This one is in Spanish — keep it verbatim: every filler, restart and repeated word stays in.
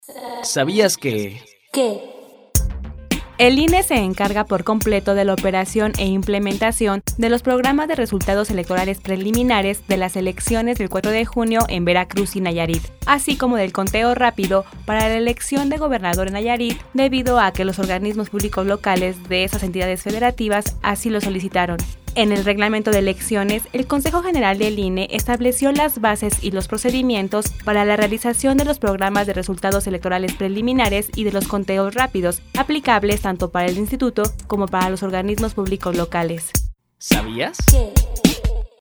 ¿Sabías que...? ¿Qué? El I N E se encarga por completo de la operación e implementación de los programas de resultados electorales preliminares de las elecciones del cuatro de junio en Veracruz y Nayarit, así como del conteo rápido para la elección de gobernador en Nayarit, debido a que los organismos públicos locales de esas entidades federativas así lo solicitaron. En el reglamento de elecciones, el Consejo General del I N E estableció las bases y los procedimientos para la realización de los programas de resultados electorales preliminares y de los conteos rápidos, aplicables tanto para el Instituto como para los organismos públicos locales. ¿Sabías? ¿Qué?